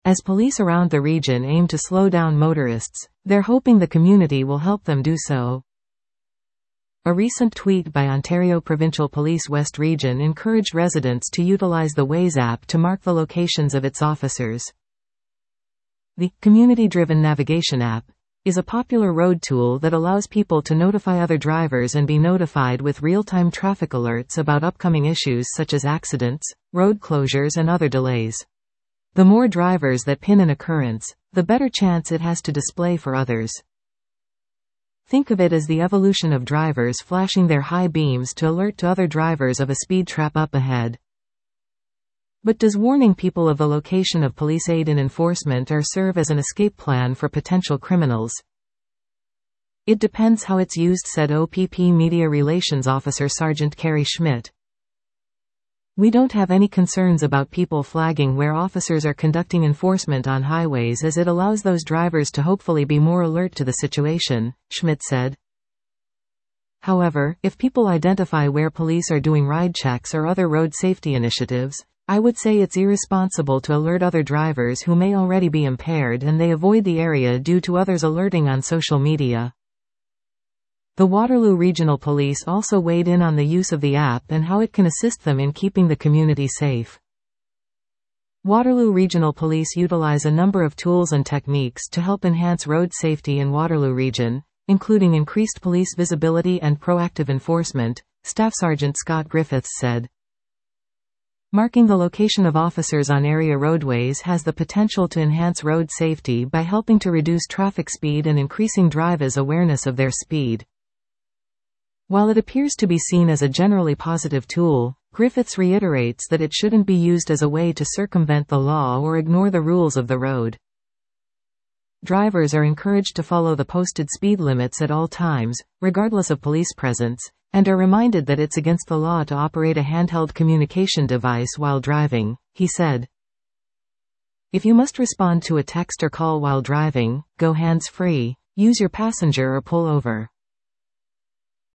As police around the region aim to slow down motorists, they're hoping the community will help them do so. A recent tweet by Ontario Provincial Police West Region encouraged residents to utilize the Waze app to mark the locations of its officers. The Community-Driven Navigation app is a popular road tool that allows people to notify other drivers and be notified with real-time traffic alerts about upcoming issues such as accidents, road closures and other delays. The more drivers that pin an occurrence, the better chance it has to display for others. Think of it as the evolution of drivers flashing their high beams to alert to other drivers of a speed trap up ahead. But does warning people of the location of police aid in enforcement or serve as an escape plan for potential criminals? It depends how it's used, said OPP Media Relations Officer Sergeant Carrie Schmidt. We don't have any concerns about people flagging where officers are conducting enforcement on highways, as it allows those drivers to hopefully be more alert to the situation, Schmidt said. However, if people identify where police are doing ride checks or other road safety initiatives, I would say it's irresponsible to alert other drivers who may already be impaired and they avoid the area due to others alerting on social media. The Waterloo Regional Police also weighed in on the use of the app and how it can assist them in keeping the community safe. Waterloo Regional Police utilize a number of tools and techniques to help enhance road safety in Waterloo Region, including increased police visibility and proactive enforcement, Staff Sergeant Scott Griffiths said. Marking the location of officers on area roadways has the potential to enhance road safety by helping to reduce traffic speed and increasing drivers' awareness of their speed. While it appears to be seen as a generally positive tool, Griffiths reiterates that it shouldn't be used as a way to circumvent the law or ignore the rules of the road. Drivers are encouraged to follow the posted speed limits at all times, regardless of police presence, and are reminded that it's against the law to operate a handheld communication device while driving, he said. If you must respond to a text or call while driving, go hands-free, use your passenger or pull over.